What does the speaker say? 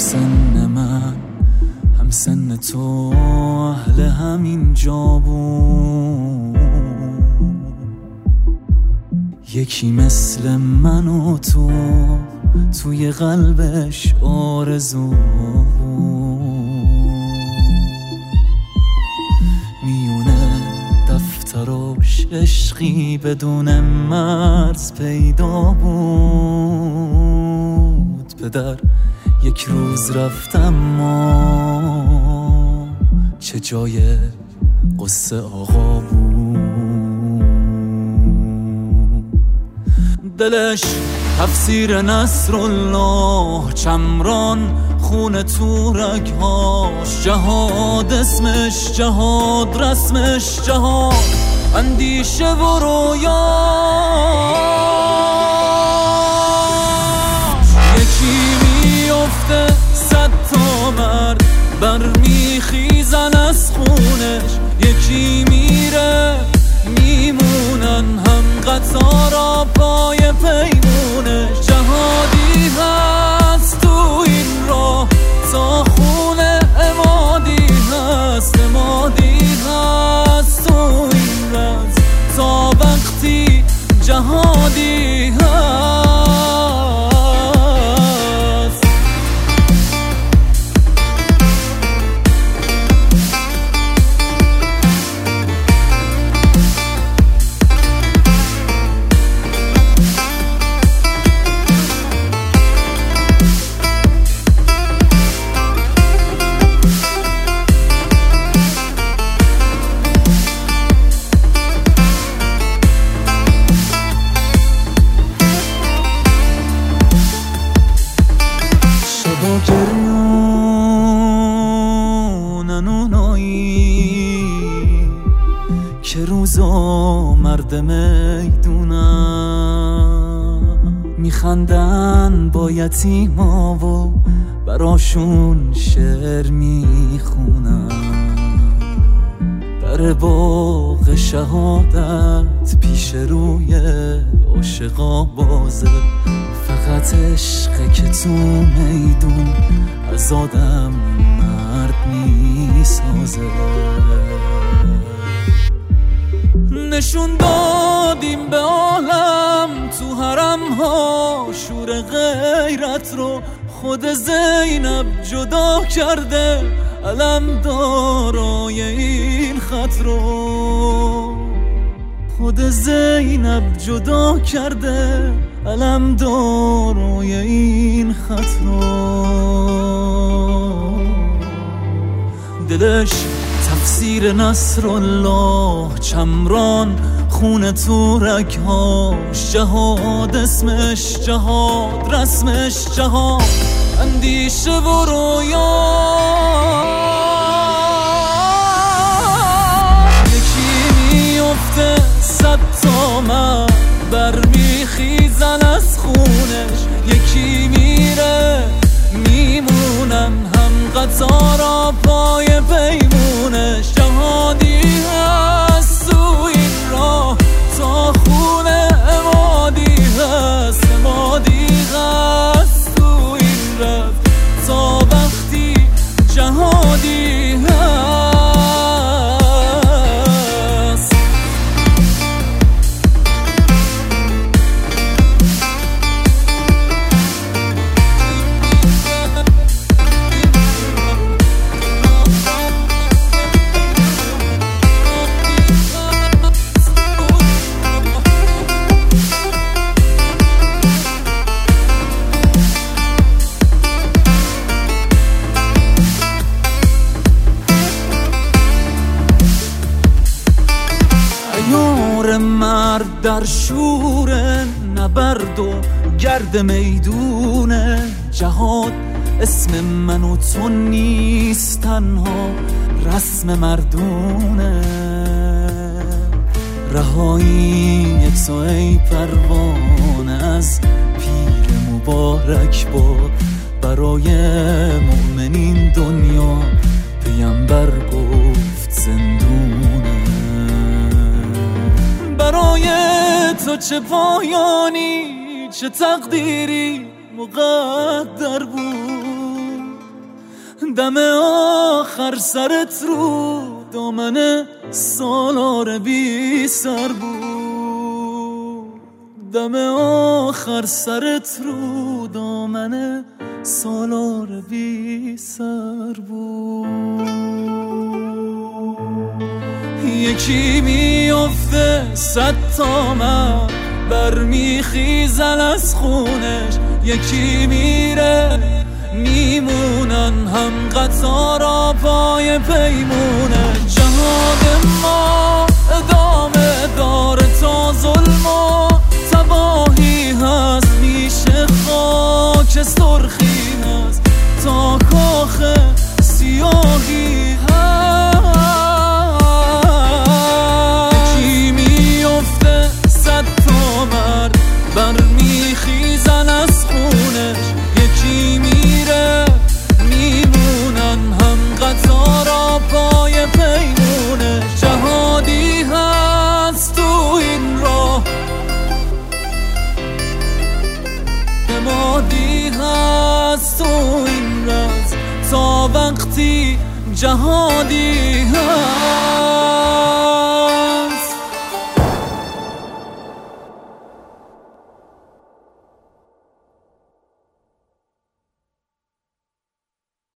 سن من هم سن تو اهل همین جا بود، یکی مثل من و تو توی قلبش آرزو بود. میونه دفتراش عشقی بدون مرز پیدا بود. پدر یک روز رفتم ما چه جای قصه آقا بود. دلش تفسیر نصرالله چمران، خون تو رگهاش جهاد اسمش، جهاد رسمش جهاد، اندیشه و رویاش. یکی میفته 100 تا مرد برمیخیزن از خونش، یکی میره میمونن هم قطارا پای پیمونش. جهادی هست تو این راه تا خونه امادی هست، امادی هست تو این رز تا وقتی جهادی هست. گریونن اونایی که روزا مرد میدونن، میخندن با یتیما و براشون شعر میخونن. در باغ شهادت پیش روی عاشقا بازه، فقط عشقه که تو میدون از آدم مرد میسازه. نشون دادیم به عالم تو حرم ها شور غیرت رو، خود زینب جدا کرده علم دارای این خط رو. خود زینب جدا کرده علم دارای این خط رو. دلش تفسیر نصرالله چمران، خون تو رگهاش جهاد اسمش، جهاد رسمش جهاد، اندیشه و رویا. یکی میفته 100 تا مرد برمیخیزن از خونش، یکی میره میمونن هم قطارا پای پیمونش. جهادی هست تو این راه تا خونه امادی هست، امادی هست تو این راه تا وقتی جهادی هست. مرد در شور نبرد و گرد میدونه، جهاد اسم من و تو نیست تنها رسم مردونه. رهایی تو ای پروانه از پیر مبارک باد، برای مؤمنین دنیا پیامبر گفت زندونه. برای تو چه پایانی چه تقدیری مقدر بود، دم آخر سرت رو دامن سالار بی سر بود، دم آخر سرت رو دامن سالار بی سر بود. یکی میفته 100 تا مرد برمیخیزن از خونش، یکی میره میمونن هم قطارا پای پیمونه. جهاد ما ادامه داره تا ظلم و تباهی هست، میشه خاک سرخی هست تا کاخ سیاهی هست. یکی میفته 100 تا مرد برمیخیزن از خونش، یکی میره میمونن هم قطارا پای پیمونه. جهادی هست تو این راه، امادی هست تو این راز، تا وقتی جهادی هست.